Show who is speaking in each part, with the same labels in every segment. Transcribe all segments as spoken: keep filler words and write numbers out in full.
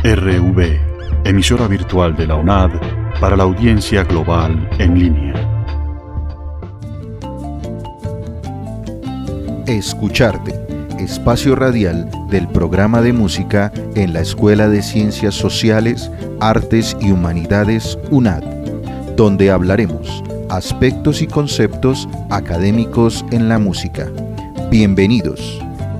Speaker 1: R V, emisora virtual de la UNAD para la audiencia global en línea.
Speaker 2: Escucharte, espacio radial del programa de música en la Escuela de Ciencias Sociales, Artes y Humanidades UNAD, donde hablaremos aspectos y conceptos académicos en la música. Bienvenidos.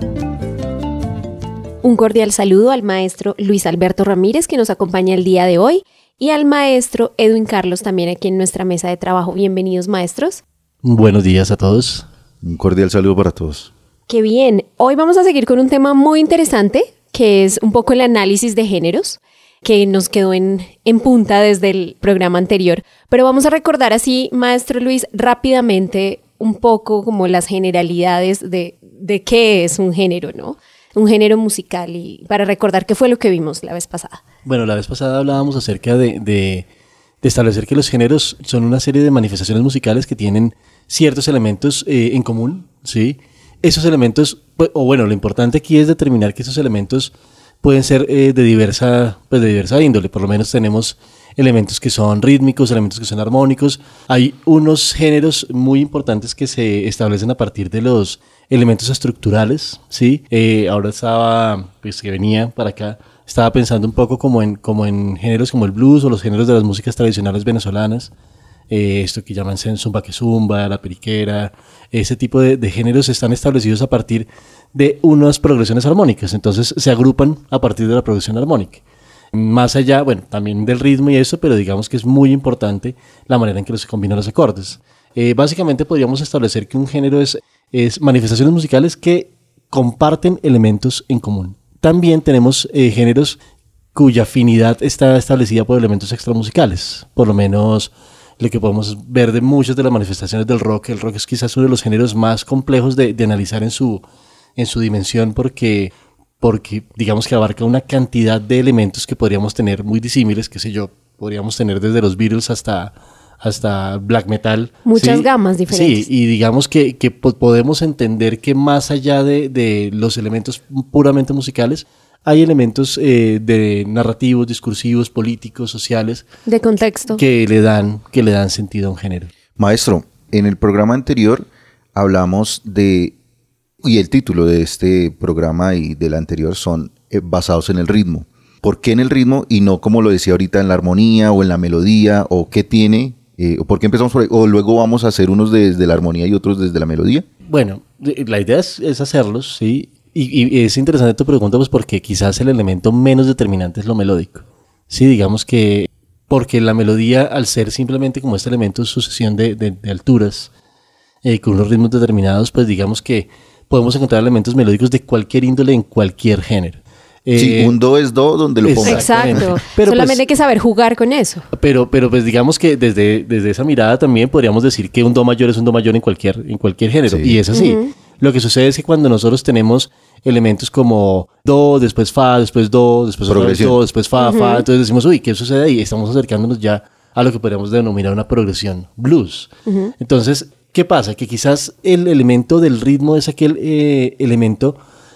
Speaker 3: Un cordial saludo al maestro Luis Alberto Ramírez, que nos acompaña el día de hoy, y al maestro Edwin Carlos, también aquí en nuestra mesa de trabajo. Bienvenidos, maestros.
Speaker 4: Buenos días a todos.
Speaker 2: Un cordial saludo para todos.
Speaker 3: Qué bien. Hoy vamos a seguir con un tema muy interesante, que es un poco el análisis de géneros, que nos quedó en, en punta desde el programa anterior. Pero vamos a recordar así, maestro Luis, rápidamente un poco como las generalidades de, de qué es un género, ¿no? Un género musical, y para recordar qué fue lo que vimos la vez pasada.
Speaker 4: Bueno, la vez pasada hablábamos acerca de, de, de establecer que los géneros son una serie de manifestaciones musicales que tienen ciertos elementos eh, en común, ¿sí? Esos elementos, pues, o bueno, lo importante aquí es determinar que esos elementos pueden ser eh, de diversa, pues de diversa índole. Por lo menos tenemos elementos que son rítmicos, elementos que son armónicos. Hay unos géneros muy importantes que se establecen a partir de los elementos estructurales, ¿sí? Eh, ahora estaba, pues que venía para acá, estaba pensando un poco como en, como en géneros como el blues o los géneros de las músicas tradicionales venezolanas, eh, esto que llaman zumba que zumba, la periquera, ese tipo de, de géneros están establecidos a partir de unas progresiones armónicas, entonces se agrupan a partir de la progresión armónica. Más allá, bueno, también del ritmo y eso, pero digamos que es muy importante la manera en que se combinan los acordes. Eh, básicamente podríamos establecer que un género es, es manifestaciones musicales que comparten elementos en común. También tenemos eh, géneros cuya afinidad está establecida por elementos extramusicales, por lo menos lo que podemos ver de muchas de las manifestaciones del rock. El rock es quizás uno de los géneros más complejos de, de analizar en su, en su dimensión porque, porque digamos que abarca una cantidad de elementos que podríamos tener muy disímiles, qué sé yo, podríamos tener desde los Beatles hasta... hasta black metal.
Speaker 3: Muchas
Speaker 4: ¿sí?
Speaker 3: gamas diferentes.
Speaker 4: Sí, y digamos que, que podemos entender que más allá de, de los elementos puramente musicales, hay elementos eh, de narrativos, discursivos, políticos, sociales.
Speaker 3: De contexto.
Speaker 4: Que le dan, que le dan sentido a un género.
Speaker 2: Maestro, en el programa anterior hablamos de, y el título de este programa y del anterior son eh, basados en el ritmo. ¿Por qué en el ritmo y no, como lo decía ahorita, en la armonía o en la melodía? ¿O qué tiene? Eh, ¿Por qué empezamos por ahí? ¿O luego vamos a hacer unos desde la armonía y otros desde la melodía?
Speaker 4: Bueno, la idea es, es hacerlos, ¿sí? Y, y es interesante tu pregunta, pues porque quizás el elemento menos determinante es lo melódico. Sí, digamos que porque la melodía, al ser simplemente como este elemento de sucesión de, de, de alturas, eh, con unos ritmos determinados, pues digamos que podemos encontrar elementos melódicos de cualquier índole en cualquier género.
Speaker 2: Eh, sí, un do es do donde lo pongas.
Speaker 3: Exacto, pero solamente pues, hay que saber jugar con eso.
Speaker 4: Pero, pero pues digamos que desde, desde esa mirada también podríamos decir que un do mayor es un do mayor en cualquier, en cualquier género, sí. Y es así. Uh-huh. Lo que sucede es que cuando nosotros tenemos elementos como do, después fa, después do, después do, después fa, uh-huh. fa, entonces decimos, uy, ¿qué sucede ahí? Estamos acercándonos ya a lo que podríamos denominar una progresión blues. Uh-huh. Entonces, ¿qué pasa? Que quizás el elemento del ritmo es aquel eh, elemento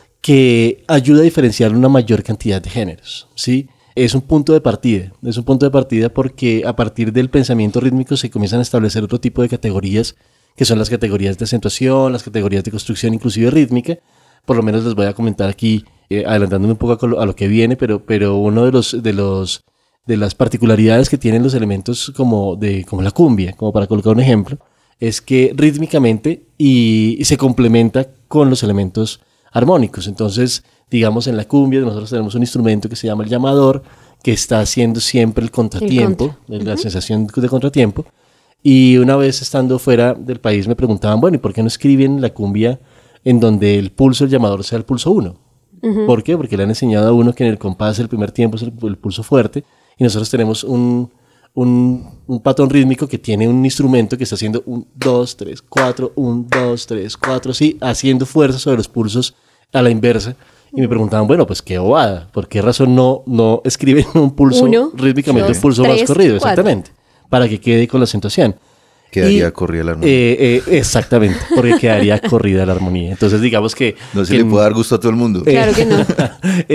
Speaker 4: que ayuda a diferenciar una mayor cantidad de géneros, ¿sí? Es un punto de partida, es un punto de partida porque a partir del pensamiento rítmico se comienzan a establecer otro tipo de categorías, que son las categorías de acentuación, las categorías de construcción, inclusive rítmica. Por lo menos les voy a comentar aquí, eh, adelantándome un poco a lo, a lo que viene, pero, pero uno de los, de los de las particularidades que tienen los elementos como, de, como la cumbia, como para colocar un ejemplo, es que rítmicamente y, y se complementa con los elementos armónicos. Entonces, digamos, en la cumbia nosotros tenemos un instrumento que se llama el llamador, que está haciendo siempre el contratiempo, el contra. la uh-huh. sensación de contratiempo. Y una vez estando fuera del país me preguntaban, bueno, ¿y por qué no escriben la cumbia en donde el pulso del llamador sea el pulso uno? Uh-huh. ¿Por qué? Porque le han enseñado a uno que en el compás el primer tiempo es el, el pulso fuerte, y nosotros tenemos un, un, un patrón rítmico que tiene un instrumento que está haciendo un, dos, tres, cuatro, un, dos, tres, cuatro, sí, haciendo fuerza sobre los pulsos a la inversa. Y me preguntaban, bueno, pues qué bobada, ¿por qué razón no, no escriben un pulso Uno, rítmicamente, dos, un pulso tres, más corrido? Cuatro. Exactamente, para que quede con la acentuación.
Speaker 2: Quedaría y, corrida la armonía.
Speaker 4: Eh, eh, exactamente, porque quedaría corrida la armonía. Entonces, digamos que...
Speaker 2: No se
Speaker 4: que,
Speaker 2: le puede dar gusto a todo el mundo.
Speaker 3: Eh, claro que no.
Speaker 4: eh,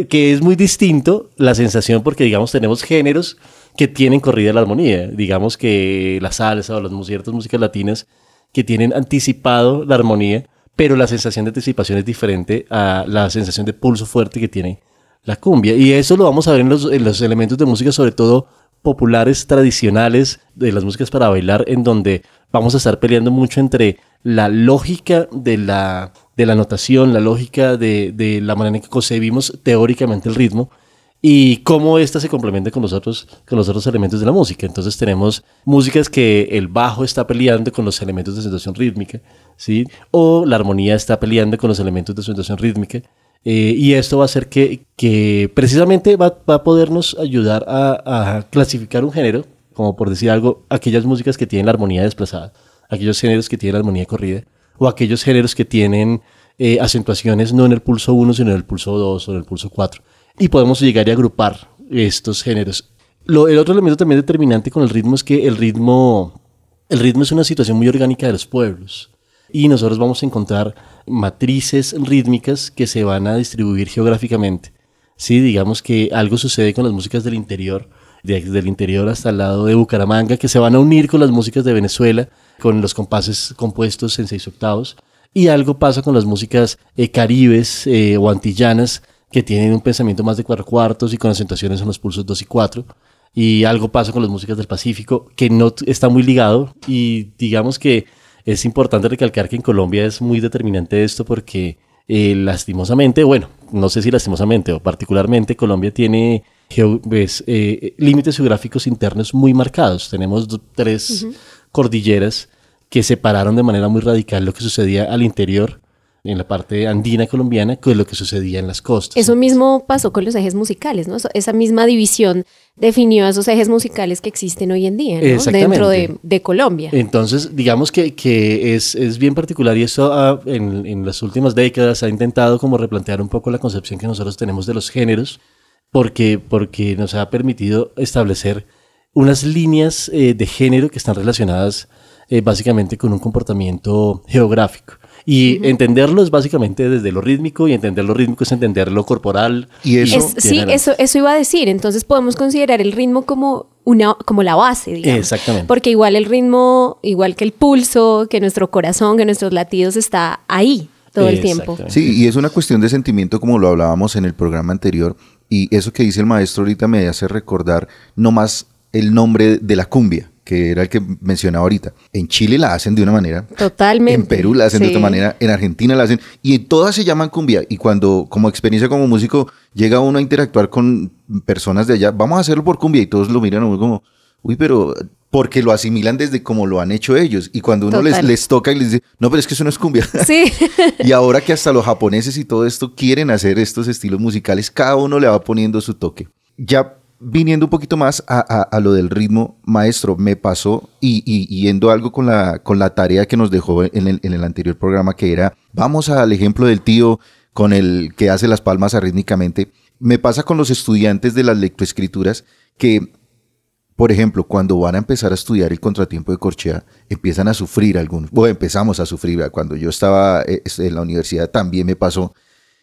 Speaker 4: que es muy distinto la sensación porque, digamos, tenemos géneros que tienen corrida la armonía. Digamos que la salsa o las ciertas músicas latinas que tienen anticipado la armonía, pero la sensación de anticipación es diferente a la sensación de pulso fuerte que tiene la cumbia. Y eso lo vamos a ver en los, en los elementos de música, sobre todo populares, tradicionales, de las músicas para bailar, en donde vamos a estar peleando mucho entre la lógica de la, de la notación, la lógica de, de la manera en que concebimos teóricamente el ritmo y cómo ésta se complementa con los, otros, con los otros elementos de la música. Entonces tenemos músicas que el bajo está peleando con los elementos de acentuación rítmica, ¿sí? O la armonía está peleando con los elementos de acentuación rítmica. Eh, y esto va a hacer que, que precisamente va, va a podernos ayudar a, a clasificar un género, como por decir algo, aquellas músicas que tienen la armonía desplazada, aquellos géneros que tienen la armonía corrida, o aquellos géneros que tienen eh, acentuaciones no en el pulso uno, sino en el pulso dos o en el pulso cuatro. Y podemos llegar a agrupar estos géneros. Lo, el otro elemento también determinante con el ritmo es que el ritmo, el ritmo es una situación muy orgánica de los pueblos. Y nosotros vamos a encontrar matrices rítmicas que se van a distribuir geográficamente. Sí, digamos que algo sucede con las músicas del interior, desde el interior hasta el lado de Bucaramanga, que se van a unir con las músicas de Venezuela, con los compases compuestos en seis octavos. Y algo pasa con las músicas eh, caribes eh, o antillanas, que tienen un pensamiento más de cuatro cuartos y con acentuaciones en los pulsos dos y cuatro. Y algo pasa con las músicas del Pacífico, que no está muy ligado. Y digamos que es importante recalcar que en Colombia es muy determinante esto porque eh, lastimosamente, bueno, no sé si lastimosamente o particularmente, Colombia tiene geo- pues, eh, límites geográficos internos muy marcados. Tenemos do- tres uh-huh. cordilleras que separaron de manera muy radical lo que sucedía al interior, en la parte andina colombiana, con lo que sucedía en las costas.
Speaker 3: Eso mismo pasó con los ejes musicales, ¿no? Esa misma división definió esos ejes musicales que existen hoy en día, ¿no? Dentro de, de Colombia.
Speaker 4: Entonces, digamos que, que es, es bien particular y esto ha, en, en las últimas décadas ha intentado como replantear un poco la concepción que nosotros tenemos de los géneros, porque, porque nos ha permitido establecer unas líneas eh, de género que están relacionadas eh, básicamente con un comportamiento geográfico. Y uh-huh. entenderlo es básicamente desde lo rítmico, y entender lo rítmico es entender lo corporal.
Speaker 2: Y eso,
Speaker 3: es, sí, eso, eso iba a decir. Entonces podemos considerar el ritmo como una, como la base, digamos.
Speaker 4: Exactamente.
Speaker 3: Porque igual el ritmo, igual que el pulso, que nuestro corazón, que nuestros latidos está ahí todo el tiempo.
Speaker 2: Sí, y es una cuestión de sentimiento, como lo hablábamos en el programa anterior. Y eso que dice el maestro ahorita me hace recordar no más el nombre de la cumbia, que era el que mencionaba ahorita. En Chile la hacen de una manera.
Speaker 3: Totalmente.
Speaker 2: En Perú la hacen sí. de otra manera. En Argentina la hacen. Y todas se llaman cumbia. Y cuando, como experiencia como músico, llega uno a interactuar con personas de allá, vamos a hacerlo por cumbia. Y todos lo miran a uno como, uy, pero... Porque lo asimilan desde como lo han hecho ellos. Y cuando uno les, les toca y les dice, no, pero es que eso no es cumbia.
Speaker 3: Sí.
Speaker 2: Y ahora que hasta los japoneses y todo esto quieren hacer estos estilos musicales, cada uno le va poniendo su toque. Ya viniendo un poquito más a, a, a lo del ritmo, maestro, me pasó y, y, y yendo algo con la, con la tarea que nos dejó en el, en el anterior programa, que era, vamos al ejemplo del tío con el que hace las palmas arrítmicamente. Me pasa con los estudiantes de las lectoescrituras que, por ejemplo, cuando van a empezar a estudiar el contratiempo de corchea, empiezan a sufrir algunos, o empezamos a sufrir. Cuando yo estaba en la universidad también me pasó.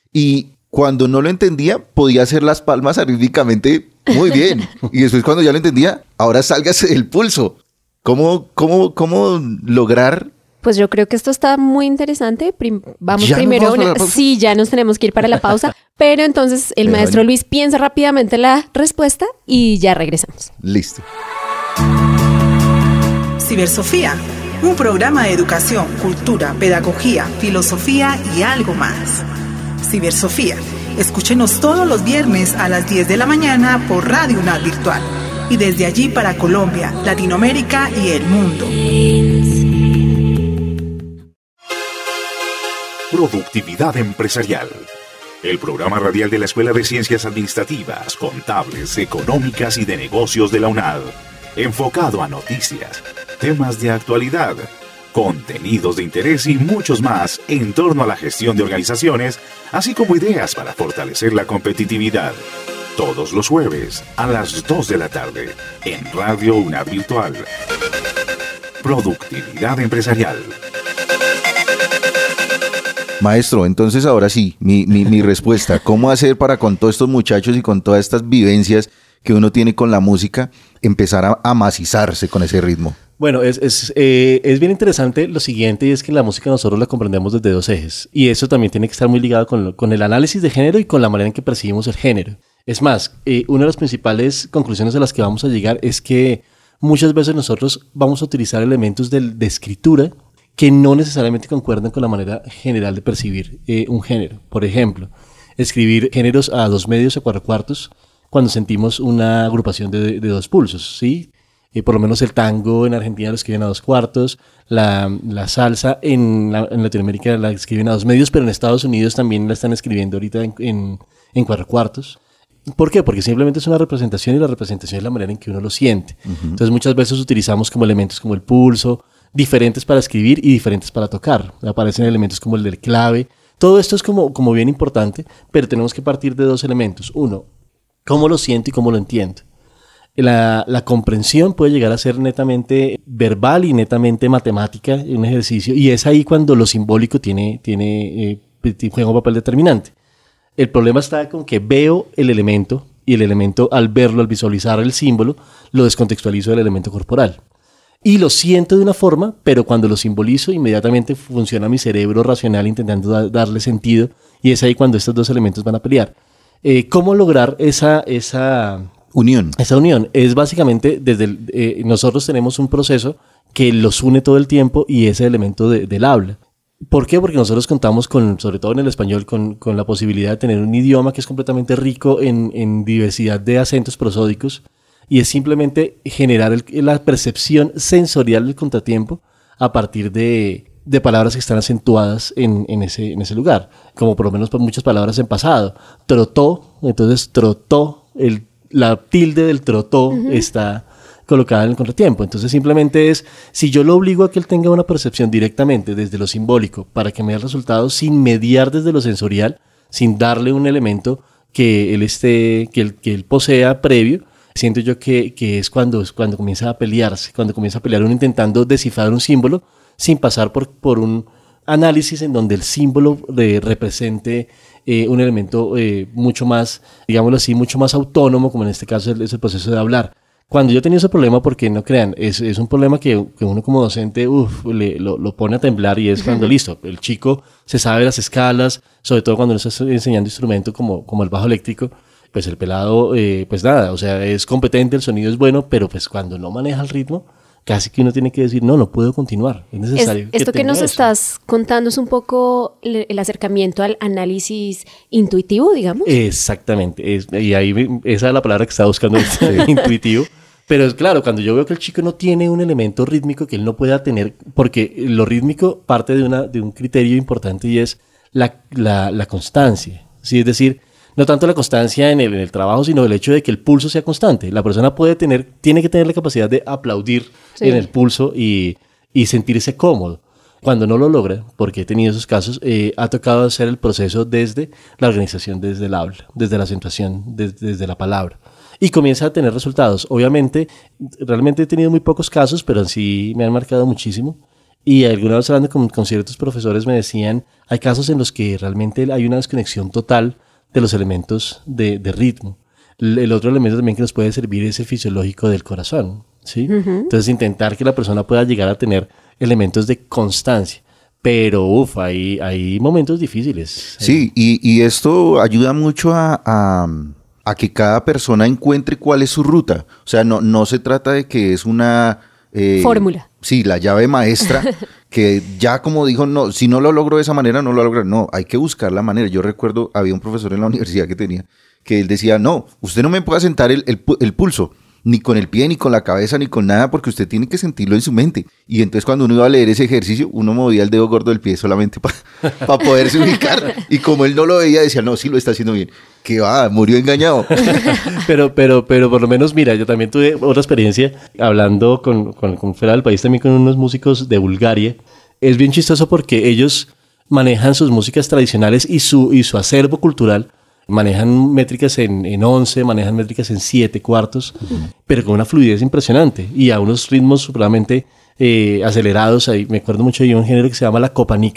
Speaker 2: Y cuando no lo entendía, podía hacer las palmas arrítmicamente muy bien. Y después cuando ya lo entendía, ahora sálgase del pulso. ¿Cómo, cómo, cómo lograr?
Speaker 3: Pues yo creo que esto está muy interesante. Prim- vamos primero, vamos una... sí, ya nos tenemos que ir para la pausa, pero entonces el pero maestro bueno. Luis piensa rápidamente la respuesta y ya regresamos.
Speaker 2: Listo.
Speaker 5: Cibersofía, un programa de educación, cultura, pedagogía, filosofía y algo más. Cibersofía, escúchenos todos los viernes a las diez de la mañana por Radio UNAD Virtual y desde allí para Colombia, Latinoamérica y el mundo.
Speaker 6: Productividad empresarial. El programa radial de la Escuela de Ciencias Administrativas, Contables, Económicas y de Negocios de la UNAD. Enfocado a noticias, temas de actualidad, contenidos de interés y muchos más en torno a la gestión de organizaciones, así como ideas para fortalecer la competitividad. Todos los jueves a las dos de la tarde en Radio UNAD Virtual. Productividad empresarial.
Speaker 2: Maestro, entonces ahora sí, mi, mi, mi respuesta, ¿cómo hacer para con todos estos muchachos y con todas estas vivencias que uno tiene con la música, empezar a amacizarse con ese ritmo?
Speaker 4: Bueno, es, es, eh, es bien interesante lo siguiente, y es que la música nosotros la comprendemos desde dos ejes, y eso también tiene que estar muy ligado con, lo, con el análisis de género y con la manera en que percibimos el género. Es más, eh, una de las principales conclusiones a las que vamos a llegar es que muchas veces nosotros vamos a utilizar elementos de, de escritura que no necesariamente concuerdan con la manera general de percibir eh, un género. Por ejemplo, escribir géneros a dos medios o cuatro cuartos cuando sentimos una agrupación de, de dos pulsos, ¿sí? Eh, por lo menos el tango en Argentina lo escriben a dos cuartos, la, la salsa en, la, en Latinoamérica la escriben a dos medios, pero en Estados Unidos también la están escribiendo ahorita en, en, en cuatro cuartos. ¿Por qué? Porque simplemente es una representación y la representación es la manera en que uno lo siente. Uh-huh. Entonces muchas veces utilizamos como elementos como el pulso, diferentes para escribir y diferentes para tocar. Aparecen elementos como el del clave. Todo esto es como, como bien importante, pero tenemos que partir de dos elementos. Uno, cómo lo siento y cómo lo entiendo. La, la comprensión puede llegar a ser netamente verbal y netamente matemática en un ejercicio, y es ahí cuando lo simbólico tiene, tiene, eh, juega un papel determinante. El problema está con que veo el elemento y el elemento, al verlo, al visualizar el símbolo, lo descontextualizo del elemento corporal. Y lo siento de una forma, pero cuando lo simbolizo, inmediatamente funciona mi cerebro racional intentando da- darle sentido, y es ahí cuando estos dos elementos van a pelear. Eh, ¿Cómo lograr esa, esa
Speaker 2: unión?
Speaker 4: Esa unión es básicamente, desde el, eh, nosotros tenemos un proceso que los une todo el tiempo, y ese elemento de, del habla. ¿Por qué? Porque nosotros contamos con, sobre todo en el español, con, con la posibilidad de tener un idioma que es completamente rico en, en diversidad de acentos prosódicos, y es simplemente generar el, la percepción sensorial del contratiempo a partir de, de palabras que están acentuadas en, en, ese, en ese lugar, como por lo menos muchas palabras en pasado. Trotó, entonces trotó, el, la tilde del trotó uh-huh. está colocada en el contratiempo. Entonces simplemente es, si yo lo obligo a que él tenga una percepción directamente desde lo simbólico para que me dé el resultado sin mediar desde lo sensorial, sin darle un elemento que él, esté, que él, que él posea previo, siento yo que, que es cuando, cuando comienza a pelearse, cuando comienza a pelear uno intentando descifrar un símbolo sin pasar por, por un análisis en donde el símbolo de, represente eh, un elemento eh, mucho más, digámoslo así, mucho más autónomo, como en este caso es el proceso de hablar. Cuando yo he tenido ese problema, porque no crean, es, es un problema que, que uno como docente uf, le, lo, lo pone a temblar, y es cuando listo, el chico se sabe las escalas, sobre todo cuando uno está enseñando instrumento como, como el bajo eléctrico, pues el pelado, eh, pues nada, o sea, es competente, el sonido es bueno, pero pues cuando no maneja el ritmo, casi que uno tiene que decir, no, no puedo continuar, es necesario.
Speaker 3: Es,
Speaker 4: que
Speaker 3: esto que nos eso. estás contando es un poco el, el acercamiento al análisis intuitivo, digamos.
Speaker 4: Exactamente, es, y ahí esa es la palabra que estaba buscando, intuitivo. Pero es claro, cuando yo veo que el chico no tiene un elemento rítmico que él no pueda tener, porque lo rítmico parte de, una, de un criterio importante, y es la, la, la constancia. ¿Sí? Es decir, no tanto la constancia en el, en el trabajo, sino el hecho de que el pulso sea constante. La persona puede tener, tiene que tener la capacidad de aplaudir sí. en el pulso y, y sentirse cómodo. Cuando no lo logra, porque he tenido esos casos, eh, ha tocado hacer el proceso desde la organización, desde el habla, desde la acentuación, desde, desde la palabra. Y comienza a tener resultados. Obviamente, realmente he tenido muy pocos casos, pero sí me han marcado muchísimo. Y alguna vez hablando con, con ciertos profesores me decían, hay casos en los que realmente hay una desconexión total de los elementos de, de ritmo. El, el otro elemento también que nos puede servir es el fisiológico del corazón, ¿sí? Uh-huh. Entonces, intentar que la persona pueda llegar a tener elementos de constancia. Pero, uff, hay, hay momentos difíciles.
Speaker 2: Sí, y, y esto ayuda mucho a... a... a que cada persona encuentre cuál es su ruta. O sea, no, no se trata de que es una... Eh,
Speaker 3: fórmula.
Speaker 2: Sí, la llave maestra, que ya como dijo, no, si no lo logro de esa manera, no lo logro. No, hay que buscar la manera. Yo recuerdo, había un profesor en la universidad que tenía, que él decía, no, usted no me puede sentar el, el, el pulso, ni con el pie, ni con la cabeza, ni con nada, porque usted tiene que sentirlo en su mente. Y entonces cuando uno iba a leer ese ejercicio, uno movía el dedo gordo del pie solamente para pa poderse ubicar. Y como él no lo veía, decía, no, sí lo está haciendo bien. Que va, murió engañado.
Speaker 4: pero, pero, pero por lo menos, mira, yo también tuve otra experiencia hablando con, con, con fuera del país, también con unos músicos de Bulgaria. Es bien chistoso porque ellos manejan sus músicas tradicionales y su, y su acervo cultural. Manejan métricas en, en once, manejan métricas en siete cuartos, uh-huh. pero con una fluidez impresionante y a unos ritmos supremamente eh, acelerados. Ahí me acuerdo mucho de un género que se llama la copanica,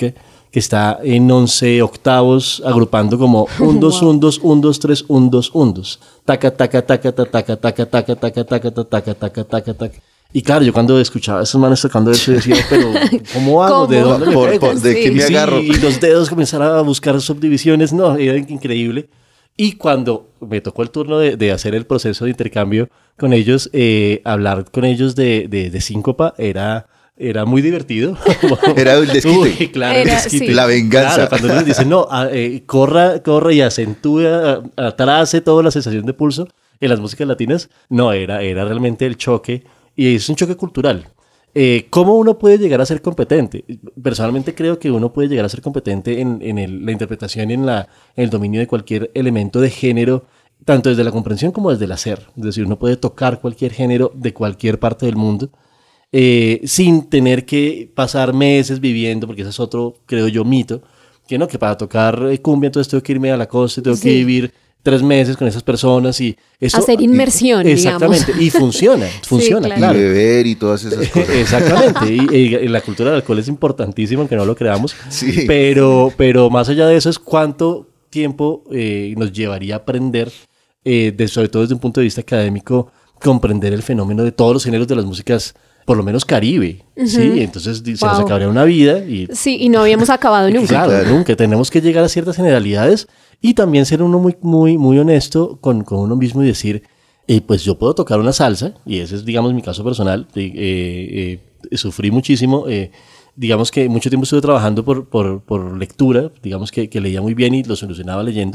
Speaker 4: que está en once octavos, agrupando como un, dos, un, dos, un, dos, tres, un, dos, un, dos. Taca, taca, taca, taca, taca, taca, taca, taca, taca, taca, taca, taca, taca. Y claro, yo cuando escuchaba a esos manes tocando eso, decía, pero ¿cómo hago? ¿De dónde me
Speaker 2: Por,
Speaker 4: pego?
Speaker 2: por, ¿De
Speaker 3: Sí.
Speaker 2: qué me
Speaker 4: Sí,
Speaker 2: agarro?
Speaker 4: y los dedos comenzaron a buscar subdivisiones. No, era increíble. Y cuando me tocó el turno de, de hacer el proceso de intercambio con ellos, eh, hablar con ellos de, de, de síncopa era... Era muy divertido.
Speaker 2: Era el desquite.
Speaker 4: Uy, claro, el
Speaker 3: Era,
Speaker 4: desquite.
Speaker 3: sí.
Speaker 2: La venganza.
Speaker 4: Claro, cuando les dicen, no, a, eh, corra, corra y acentúe, a- atrase toda la sensación de pulso en las músicas latinas, no, era, era realmente el choque, y es un choque cultural. Eh, ¿Cómo uno puede llegar a ser competente? Personalmente creo que uno puede llegar a ser competente en, en el- la interpretación y en, la, en el dominio de cualquier elemento de género, tanto desde la comprensión como desde el hacer. Es decir, uno puede tocar cualquier género de cualquier parte del mundo, eh, sin tener que pasar meses viviendo, porque ese es otro, creo yo, mito, que no, que para tocar eh, cumbia entonces tengo que irme a la costa, tengo
Speaker 3: Sí.
Speaker 4: que vivir tres meses con esas personas y eso...
Speaker 3: Hacer inmersión,
Speaker 4: y,
Speaker 3: digamos.
Speaker 4: Exactamente, y funciona, funciona,
Speaker 3: claro.
Speaker 2: Y
Speaker 4: claro.
Speaker 2: beber y todas esas cosas.
Speaker 4: Exactamente, y, y la cultura del alcohol es importantísima, aunque no lo creamos,
Speaker 2: Sí.
Speaker 4: pero, pero más allá de eso es cuánto tiempo eh, nos llevaría a aprender, eh, de, sobre todo desde un punto de vista académico, comprender el fenómeno de todos los géneros de las músicas, por lo menos Caribe, ¿sí? Entonces di- se nos
Speaker 3: Wow.
Speaker 4: acabaría una vida y...
Speaker 3: Sí, y no habíamos acabado nunca.
Speaker 4: Claro,
Speaker 2: claro.
Speaker 4: nunca. Tenemos que llegar a ciertas generalidades y también ser uno muy, muy, muy honesto con, con uno mismo y decir, eh, pues yo puedo tocar una salsa, y ese es, digamos, mi caso personal. Eh, eh, eh, sufrí muchísimo. Eh, digamos que mucho tiempo estuve trabajando por, por, por lectura, digamos que, que leía muy bien y lo solucionaba leyendo.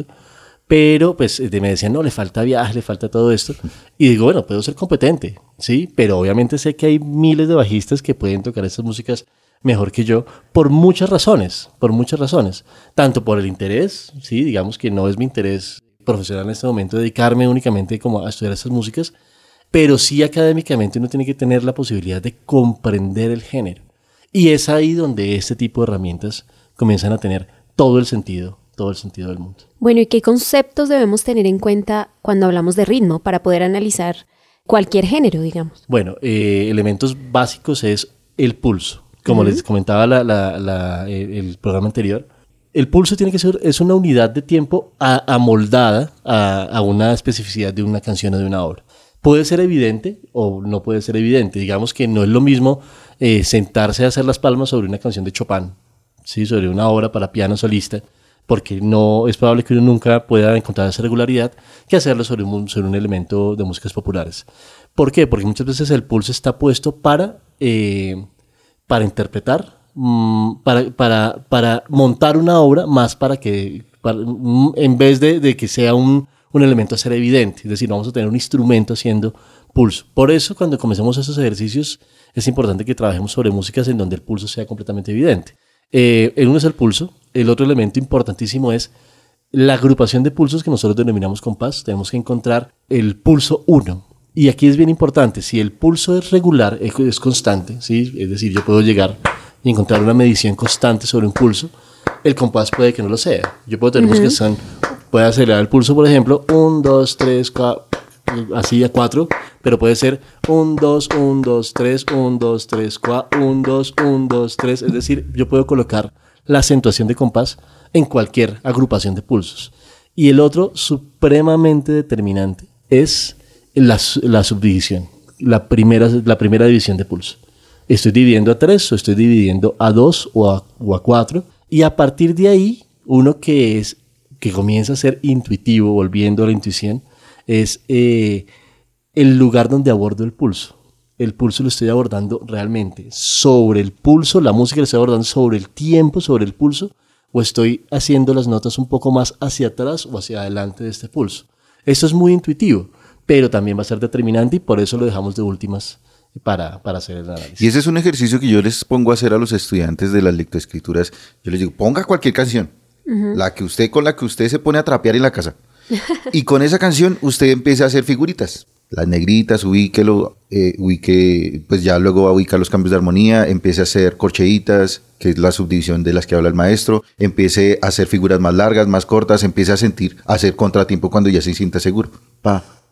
Speaker 4: Pero pues eh, me decían, no, le falta viaje, le falta todo esto. Y digo, bueno, puedo ser competente, ¿sí? Pero obviamente sé que hay miles de bajistas que pueden tocar estas músicas mejor que yo por muchas razones, por muchas razones. Tanto por el interés, ¿sí? Digamos que no es mi interés profesional en este momento dedicarme únicamente como a estudiar estas músicas, pero sí académicamente uno tiene que tener la posibilidad de comprender el género. Y es ahí donde este tipo de herramientas comienzan a tener todo el sentido, todo el sentido del mundo.
Speaker 3: Bueno, ¿y qué conceptos debemos tener en cuenta cuando hablamos de ritmo para poder analizar cualquier género, digamos?
Speaker 4: Bueno, eh, elementos básicos es el pulso. Como uh-huh. les comentaba la, la, la, el, el programa anterior, el pulso tiene que ser, es una unidad de tiempo a, amoldada a, a una especificidad de una canción o de una obra. Puede ser evidente o no puede ser evidente. Digamos que no es lo mismo eh, sentarse a hacer las palmas sobre una canción de Chopin, ¿sí? Sobre una obra para piano solista, porque no es probable que uno nunca pueda encontrar esa regularidad, que hacerlo sobre un, sobre un elemento de músicas populares. ¿Por qué? Porque muchas veces el pulso está puesto para, eh, para interpretar, mmm, para, para, para montar una obra, más para que, para, mm, en vez de, de que sea un, un elemento a ser evidente, es decir, vamos a tener un instrumento haciendo pulso. Por eso, cuando comencemos esos ejercicios, es importante que trabajemos sobre músicas en donde el pulso sea completamente evidente. Eh, el uno es el pulso. El otro elemento importantísimo es la agrupación de pulsos que nosotros denominamos compás. Tenemos que encontrar el pulso uno. Y aquí es bien importante, si el pulso es regular, es constante, ¿sí? Es decir, yo puedo llegar y encontrar una medición constante sobre un pulso, el compás puede que no lo sea. Yo puedo tener uh-huh. músicas que son, puede acelerar el pulso, por ejemplo, uno, dos, tres, cuatro, así a cuatro, pero puede ser uno, dos, uno, dos, tres, uno, dos, tres, cuatro, uno, dos, uno, dos, tres. Es decir, yo puedo colocar la acentuación de compás en cualquier agrupación de pulsos. Y el otro, supremamente determinante, es la, la subdivisión, la primera, la primera división de pulso. Estoy dividiendo a tres, o estoy dividiendo a dos o a, o a cuatro, y a partir de ahí, uno que, es, que comienza a ser intuitivo, volviendo a la intuición, es eh, el lugar donde abordo el pulso. El pulso lo estoy abordando realmente sobre el pulso, la música lo estoy abordando sobre el tiempo, sobre el pulso, o estoy haciendo las notas un poco más hacia atrás o hacia adelante de este pulso. Esto es muy intuitivo, pero también va a ser determinante y por eso lo dejamos de últimas para, para hacer el análisis.
Speaker 2: Y ese es un ejercicio que yo les pongo a hacer a los estudiantes de las lectoescrituras. Yo les digo, ponga cualquier canción, uh-huh. la que usted, con la que usted se pone a trapear en la casa. Y con esa canción usted empieza a hacer figuritas. Las negritas, ubíquelo, eh, ubique, pues ya luego va a ubicar los cambios de armonía, empiece a hacer corcheitas, que es la subdivisión de las que habla el maestro, empiece a hacer figuras más largas, más cortas, empiece a sentir, a hacer contratiempo cuando ya se sienta seguro. Pa,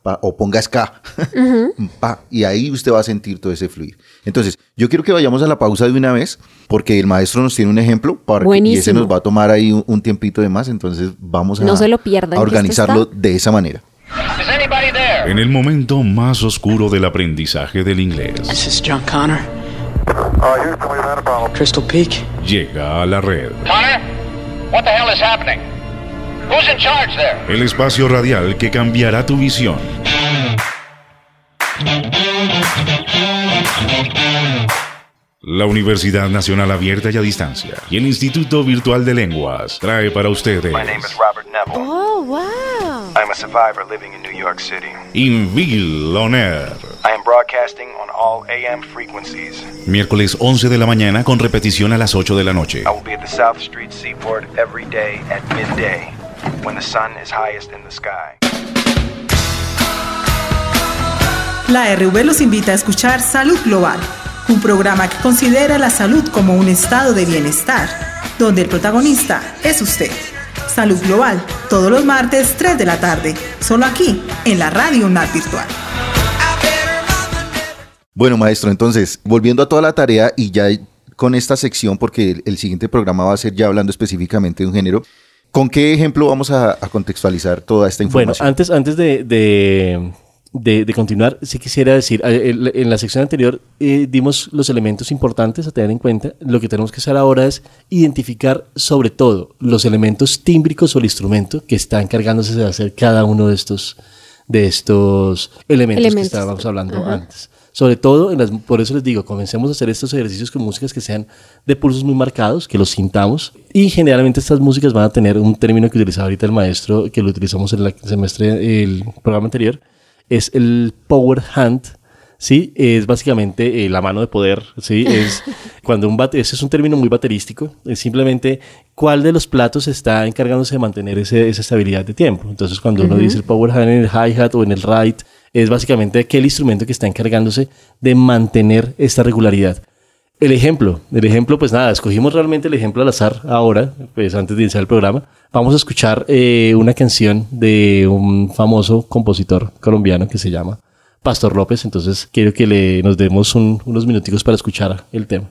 Speaker 2: pa, o ponga ska, uh-huh. pa, y ahí usted va a sentir todo ese fluir. Entonces, yo quiero que vayamos a la pausa de una vez, porque el maestro nos tiene un ejemplo para que, y ese nos va a tomar ahí un, un tiempito de más, entonces vamos a,
Speaker 3: no se lo pierdan,
Speaker 2: a organizarlo de esa manera.
Speaker 6: En el momento más oscuro del aprendizaje del inglés.
Speaker 7: This is John Connor. Crystal Peak.
Speaker 6: Llega a la red.
Speaker 8: Connor, what the hell is happening? Who's in charge there?
Speaker 6: El espacio radial que cambiará tu visión. La Universidad Nacional Abierta y a Distancia y el Instituto Virtual de Lenguas trae para ustedes.
Speaker 9: My name is Robert Neville.
Speaker 3: Oh, wow.
Speaker 9: I'm a survivor living in New York City.
Speaker 6: Inville On Air.
Speaker 9: I am broadcasting on all A M frequencies.
Speaker 6: Miércoles once de la mañana con repetición a las ocho de la noche.
Speaker 9: I will be at the South Street Seaport every day at midday, when the sun is highest in the sky.
Speaker 5: La R V los invita a escuchar Salud Global, un programa que considera la salud como un estado de bienestar, donde el protagonista es usted. Salud Global, todos los martes, tres de la tarde, solo aquí, en la Radio UNAD Virtual.
Speaker 2: Bueno, maestro, entonces, volviendo a toda la tarea y ya con esta sección, porque el, el siguiente programa va a ser ya hablando específicamente de un género, ¿con qué ejemplo vamos a, a contextualizar toda esta información?
Speaker 4: Bueno, antes, antes de... de... De, de continuar, sí quisiera decir, en la sección anterior eh, dimos los elementos importantes a tener en cuenta. Lo que tenemos que hacer ahora es identificar sobre todo los elementos tímbricos o el instrumento que está encargándose de hacer cada uno de estos, de estos elementos, elementos. que estábamos hablando Ajá. antes. Sobre todo, en las, por eso les digo, comencemos a hacer estos ejercicios con músicas que sean de pulsos muy marcados, que los sintamos, y generalmente estas músicas van a tener un término que utilizaba ahorita el maestro, que lo utilizamos en el semestre, el programa anterior, es el power hand, ¿sí? Es básicamente eh, la mano de poder, ¿sí? Es cuando un bate, ese es un término muy baterístico, es simplemente cuál de los platos está encargándose de mantener ese, esa estabilidad de tiempo. Entonces, cuando uh-huh. uno dice el power hand en el hi-hat o en el ride, es básicamente aquel instrumento que está encargándose de mantener esta regularidad. El ejemplo, el ejemplo, pues nada, escogimos realmente el ejemplo al azar ahora, pues antes de iniciar el programa. Vamos a escuchar eh, una canción de un famoso compositor colombiano que se llama Pastor López. Entonces quiero que le, nos demos un, unos minuticos para escuchar el tema.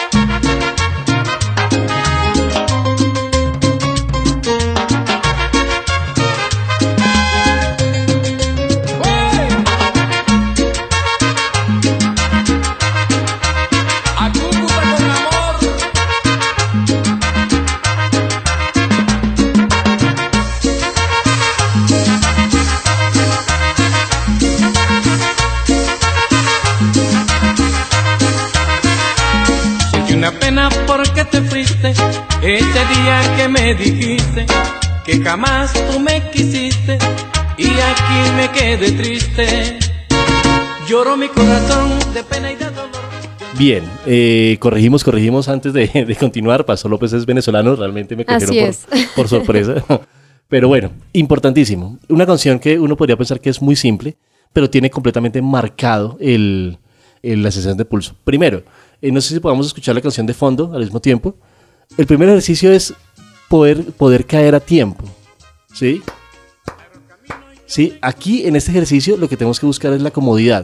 Speaker 10: Porque te fuiste ese día que me dijiste que jamás tú me quisiste y aquí me quedé triste. Lloró mi corazón de pena y de dolor.
Speaker 4: Bien, eh, corregimos, corregimos antes de, de continuar. Pastor López es venezolano, realmente me cogieron por, por sorpresa. Pero bueno, importantísimo. Una canción que uno podría pensar que es muy simple, pero tiene completamente marcado el, el, la sensación de pulso. Primero, Eh, no sé si podamos escuchar la canción de fondo al mismo tiempo. El primer ejercicio es poder, poder caer a tiempo. ¿Sí? ¿Sí? Aquí en este ejercicio lo que tenemos que buscar es la comodidad.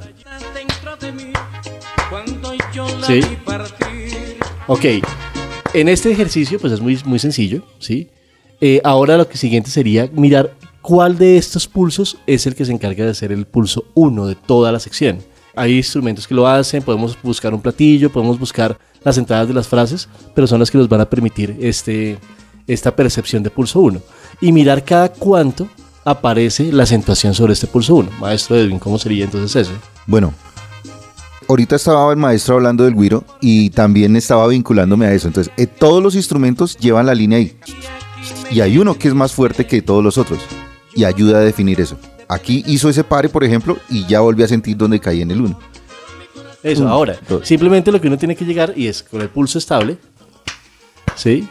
Speaker 4: ¿Sí? Ok. En este ejercicio pues es muy, muy sencillo. ¿Sí? Eh, ahora lo que siguiente sería mirar cuál de estos pulsos es el que se encarga de hacer el pulso uno de toda la sección. Hay instrumentos que lo hacen, podemos buscar un platillo, podemos buscar las entradas de las frases, pero son las que nos van a permitir este, esta percepción de pulso uno. Y mirar cada cuánto aparece la acentuación sobre este pulso uno. Maestro Edwin, ¿cómo sería entonces eso?
Speaker 2: Bueno, ahorita estaba el maestro hablando del güiro y también estaba vinculándome a eso. Entonces, eh, todos los instrumentos llevan la línea ahí. Y hay uno que es más fuerte que todos los otros y ayuda a definir eso. Aquí hizo ese pare, por ejemplo, y ya volví a sentir donde caí en el uno.
Speaker 4: Eso, uno, ahora, dos. Simplemente lo que uno tiene que llegar y es con el pulso estable. ¿Sí?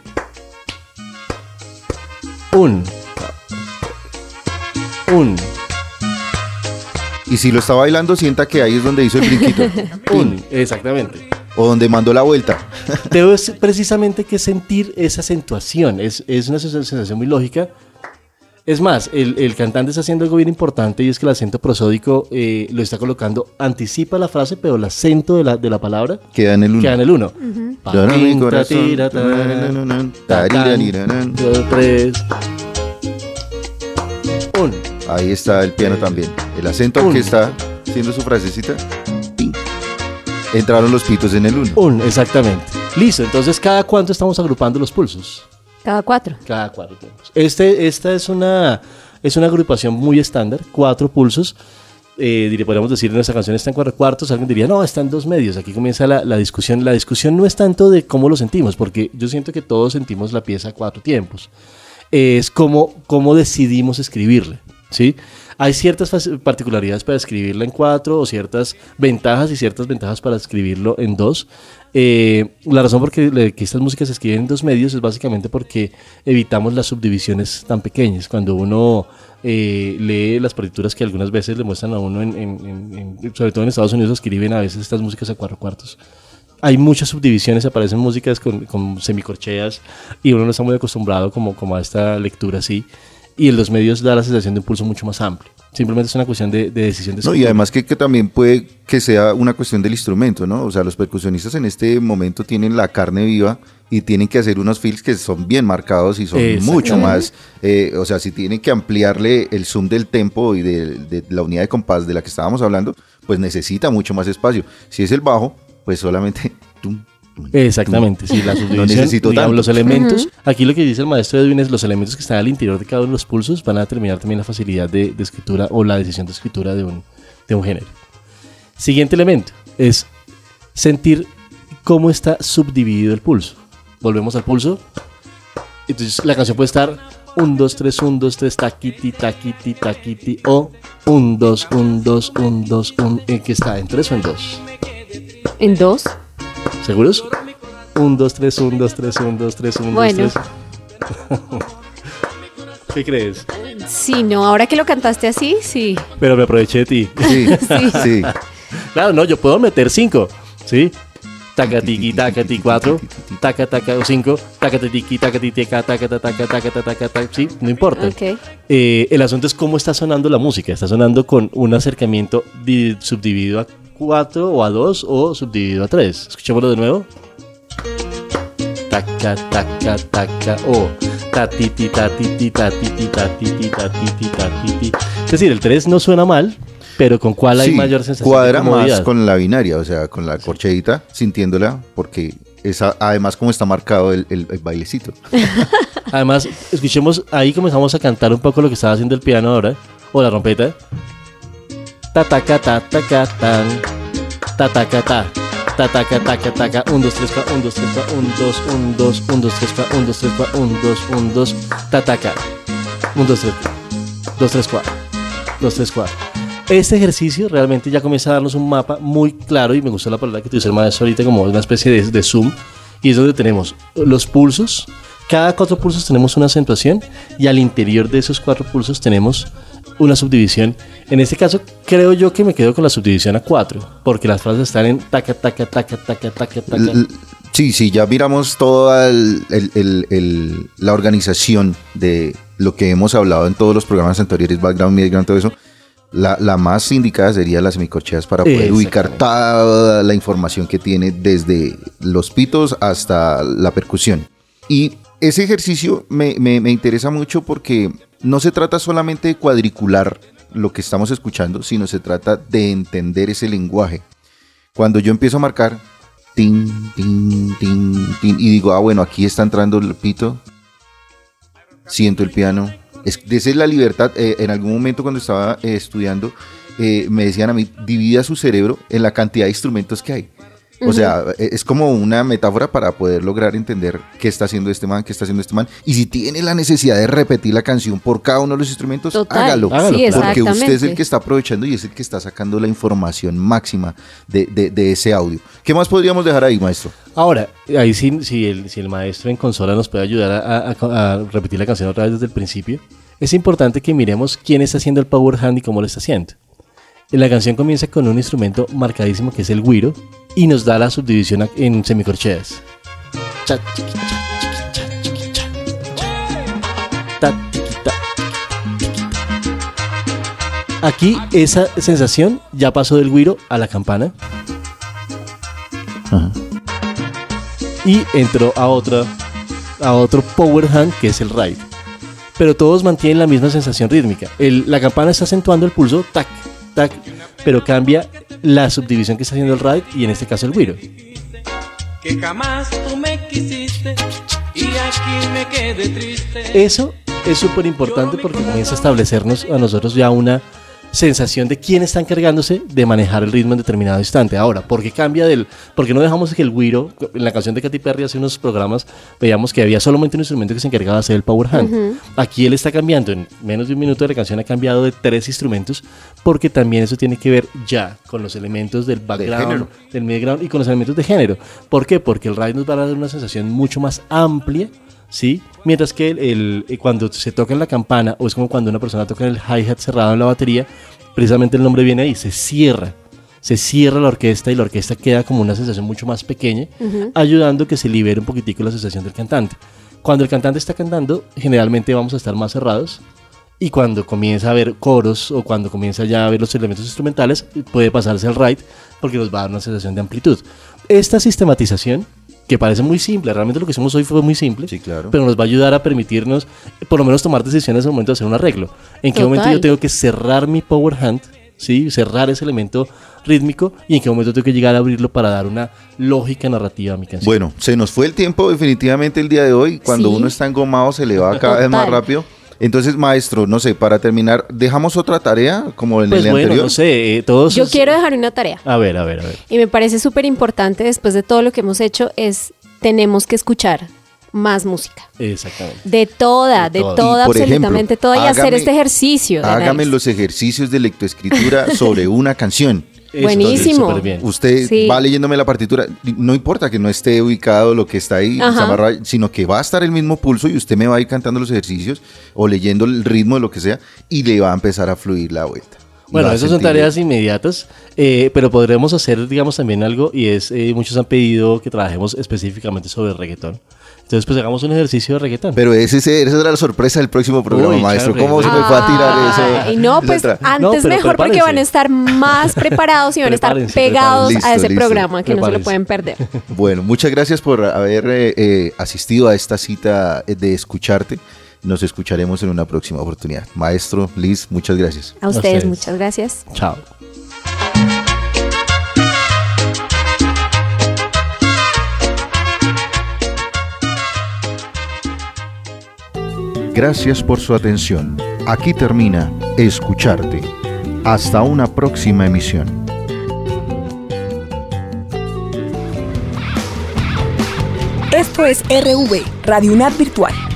Speaker 4: Un. Un.
Speaker 2: Y si lo está bailando, sienta que ahí es donde hizo el brinquito.
Speaker 4: Un, exactamente.
Speaker 2: O donde mandó la vuelta.
Speaker 4: Debes precisamente que sentir esa acentuación. Es, es una sensación muy lógica. Es más, el, el cantante está haciendo algo bien importante y es que el acento prosódico eh, lo está colocando, anticipa la frase, pero el acento de la, de la palabra
Speaker 2: queda en el uno.
Speaker 4: Queda en el uno.
Speaker 2: Uh-huh. Pa, mi corazón.
Speaker 4: Tres. Un.
Speaker 2: Ahí está el piano también. El acento un. Que está haciendo su frasecita. ¡Ping! Entraron los pitos en el uno.
Speaker 4: Un, exactamente. Listo, entonces ¿cada cuánto estamos agrupando los pulsos?
Speaker 3: Cada cuatro.
Speaker 4: Cada cuatro tiempos. Este, esta es una, es una agrupación muy estándar, cuatro pulsos. Eh, diría, podríamos decir, en nuestra canción está en cuatro cuartos. Alguien diría, no, está en dos medios. Aquí comienza la, la discusión. La discusión no es tanto de cómo lo sentimos, porque yo siento que todos sentimos la pieza a cuatro tiempos. Eh, es cómo, cómo decidimos escribirla, ¿sí? Hay ciertas particularidades para escribirla en cuatro, o ciertas ventajas y ciertas ventajas para escribirlo en dos. Eh, la razón por que, que estas músicas se escriben en dos medios es básicamente porque evitamos las subdivisiones tan pequeñas. Cuando uno eh, lee las partituras que algunas veces le muestran a uno, en, en, en, en, sobre todo en Estados Unidos, escriben a veces estas músicas a cuatro cuartos. Hay muchas subdivisiones, aparecen músicas con, con semicorcheas y uno no está muy acostumbrado como, como a esta lectura así. Y en los medios da la sensación de un pulso mucho más amplio. Simplemente es una cuestión de, de decisión de
Speaker 2: no, y además que, que también puede que sea una cuestión del instrumento, ¿no? O sea, los percusionistas en este momento tienen la carne viva y tienen que hacer unos fills que son bien marcados y son mucho más, eh, o sea, si tienen que ampliarle el zoom del tempo y de, de la unidad de compás de la que estábamos hablando, pues necesita mucho más espacio. Si es el bajo, pues solamente... Tum,
Speaker 4: Exactamente, sí, la subdivisión,
Speaker 2: no necesito
Speaker 4: digamos,
Speaker 2: tanto.
Speaker 4: Los elementos, uh-huh. Aquí lo que dice el maestro Edwin es los elementos que están al interior de cada uno de los pulsos van a determinar también la facilidad de, de escritura o la decisión de escritura de un, de un género. Siguiente elemento es sentir cómo está subdividido el pulso. Volvemos al pulso. Entonces la canción puede estar uno, dos, tres, uno, dos, tres, taquiti, taquiti, taquiti, o uno, dos, uno, dos, uno, dos, uno, ¿en qué está? ¿En tres o en dos?
Speaker 3: ¿En dos?
Speaker 4: ¿Seguros? uno, dos, tres, uno, dos, tres, uno, dos, tres, uno,
Speaker 3: bueno.
Speaker 4: dos, tres. ¿Qué crees?
Speaker 3: Sí, no, ahora que lo cantaste así, sí.
Speaker 4: Pero me aproveché de ti.
Speaker 2: Sí, sí. sí.
Speaker 4: Claro, no, yo puedo meter cinco, ¿sí? Tacatiqui, tacati, cuatro, taca, taca, o cinco, tacatiqui, tacati, teca, taca, taca, taca, taca, taca, sí, no importa.
Speaker 3: Okay.
Speaker 4: Eh, el asunto es cómo está sonando la música. Está sonando con un acercamiento di- subdividido a cuatro o a dos o subdividido a tres. Escuchémoslo de nuevo. Taca, taca, taca, o tatiti, tatiti, tatiti, tatiti, tatiti, tatiti. Es decir, el tres no suena mal, pero ¿con cuál hay
Speaker 2: sí,
Speaker 4: mayor sensación
Speaker 2: cuadra
Speaker 4: de comodidad?
Speaker 2: más con la binaria, o sea, con la corcheadita, sintiéndola, porque esa, además como está marcado el, el, el bailecito.
Speaker 4: Además, escuchemos, ahí comenzamos a cantar un poco lo que estaba haciendo el piano ahora, o la trompeta. Ta ta ta ta ta ta tan, ta ta ta ta ta ta ta ta ta ta, uno, dos, tres, cuatro, uno, dos, tres, cuatro, uno, dos, uno, dos, uno, dos, tres, cuatro, uno, dos, tres, cuatro, uno, dos, uno, dos, ta ta ta, uno, dos, tres, dos, tres, cuatro, dos, tres, cuatro. Este ejercicio realmente ya comienza a darnos un mapa muy claro, y me gustó la palabra que utilizó el maestro ahorita, como una especie de, de zoom, y es donde tenemos los pulsos. Cada cuatro pulsos tenemos una acentuación y al interior de esos cuatro pulsos tenemos una subdivisión. En este caso creo yo que me quedo con la subdivisión a cuatro, porque las frases están en taca, taca, taca, taca, taca, taca.
Speaker 2: L- sí, sí, ya miramos toda el, el, el, el, la organización de lo que hemos hablado en todos los programas anteriores, background, midground, todo eso. La, la más indicada sería las semicorcheas para poder ubicar toda la información que tiene desde los pitos hasta la percusión. Y ese ejercicio me, me, me interesa mucho porque no se trata solamente de cuadricular lo que estamos escuchando, sino se trata de entender ese lenguaje. Cuando yo empiezo a marcar tin, tin, tin, tin, y digo, ah, bueno, aquí está entrando el pito, siento el piano. Es, esa es la libertad. Eh, en algún momento cuando estaba eh, estudiando, eh, me decían a mí, divida su cerebro en la cantidad de instrumentos que hay. O uh-huh. sea, es como una metáfora para poder lograr entender qué está haciendo este man, qué está haciendo este man. Y si tiene la necesidad de repetir la canción por cada uno de los instrumentos,
Speaker 3: Total.
Speaker 2: hágalo.
Speaker 3: hágalo sí,
Speaker 2: porque usted es el que está aprovechando y es el que está sacando la información máxima de, de, de ese audio. ¿Qué más podríamos dejar ahí, maestro?
Speaker 4: Ahora, ahí sí, si, el, si el maestro en consola nos puede ayudar a, a, a repetir la canción otra vez desde el principio, es importante que miremos quién está haciendo el power hand y cómo lo está haciendo. La canción comienza con un instrumento marcadísimo que es el güiro y nos da la subdivisión en semicorcheas. Cha, chiqui, cha, chiqui, cha, ta, tiqui, ta, Aquí esa sensación ya pasó del güiro a la campana.
Speaker 2: Ajá.
Speaker 4: Y entró a otra a otro power hand que es el ride. Pero todos mantienen la misma sensación rítmica. El, la campana está acentuando el pulso, tac, tac, pero cambia la subdivisión que está haciendo el ride y en este caso el güiro.
Speaker 10: Que jamás tú me quisiste y aquí me quedé triste.
Speaker 4: Eso es súper importante porque comienza a establecernos a nosotros ya una sensación de quién está encargándose de manejar el ritmo en determinado instante. Ahora, ¿por qué cambia del...? Porque no dejamos que el güiro, en la canción de Katy Perry hace unos programas, veíamos que había solamente un instrumento que se encargaba de hacer el power hand. Uh-huh. Aquí él está cambiando, en menos de un minuto de la canción ha cambiado de tres instrumentos, porque también eso tiene que ver ya con los elementos del background, de del midground y con los elementos de género. ¿Por qué? Porque el ride nos va a dar una sensación mucho más amplia, ¿sí? Mientras que el, el, cuando se toca en la campana, o es como cuando una persona toca el hi-hat cerrado en la batería, precisamente el nombre viene ahí, se cierra, se cierra la orquesta y la orquesta queda como una sensación mucho más pequeña, uh-huh. ayudando a que se libere un poquitico la sensación del cantante. Cuando el cantante está cantando, generalmente vamos a estar más cerrados, y cuando comienza a haber coros o cuando comienza ya a ver los elementos instrumentales, puede pasarse al ride porque nos va a dar una sensación de amplitud. Esta sistematización, que parece muy simple, realmente lo que hicimos hoy fue muy simple,
Speaker 2: sí, claro.
Speaker 4: pero nos va a ayudar a permitirnos por lo menos tomar decisiones en el momento de hacer un arreglo. En qué
Speaker 3: Total.
Speaker 4: momento yo tengo que cerrar mi power hand, ¿sí? Cerrar ese elemento rítmico, y en qué momento tengo que llegar a abrirlo para dar una lógica narrativa a mi canción.
Speaker 2: Bueno, se nos fue el tiempo definitivamente el día de hoy. Cuando sí. uno está engomado se le va cada vez más rápido. Entonces, maestro, no sé, para terminar, ¿dejamos otra tarea como en
Speaker 4: pues
Speaker 2: el
Speaker 4: bueno,
Speaker 2: anterior?
Speaker 4: No sé, eh, todos...
Speaker 3: Yo quiero dejar una tarea.
Speaker 4: A ver, a ver, a ver.
Speaker 3: Y me parece súper importante después de todo lo que hemos hecho es, tenemos que escuchar más música.
Speaker 4: Exactamente.
Speaker 3: De toda, de, de toda, toda absolutamente toda, y hágame, hacer este ejercicio.
Speaker 2: Hágame los ejercicios de lectoescritura sobre una canción.
Speaker 3: Eso, buenísimo.
Speaker 2: Entonces, usted sí. va leyéndome la partitura, no importa que no esté ubicado lo que está ahí, amarrado, sino que va a estar el mismo pulso y usted me va a ir cantando los ejercicios o leyendo el ritmo de lo que sea y le va a empezar a fluir la vuelta.
Speaker 4: Bueno, esas son tareas inmediatas, eh, pero podremos hacer, digamos, también algo, y es, eh, muchos han pedido que trabajemos específicamente sobre reggaetón. Entonces, pues hagamos un ejercicio de reggaetón.
Speaker 2: Pero ese, ese, esa era la sorpresa del próximo programa, Uy, maestro. Claro, ¿cómo se me fue a tirar eso?
Speaker 3: Y no, pues antes no, mejor prepárense. Porque van a estar más preparados y van a estar pegados listo, a ese listo. programa que prepárense. No se lo pueden perder.
Speaker 2: Bueno, muchas gracias por haber eh, eh, asistido a esta cita de escucharte. Nos escucharemos en una próxima oportunidad. Maestro, Liz, muchas gracias.
Speaker 3: A ustedes, a ustedes. muchas gracias.
Speaker 4: Chao.
Speaker 1: Gracias por su atención. Aquí termina Escucharte. Hasta una próxima emisión.
Speaker 7: Esto es R V, Radio UNAD Virtual.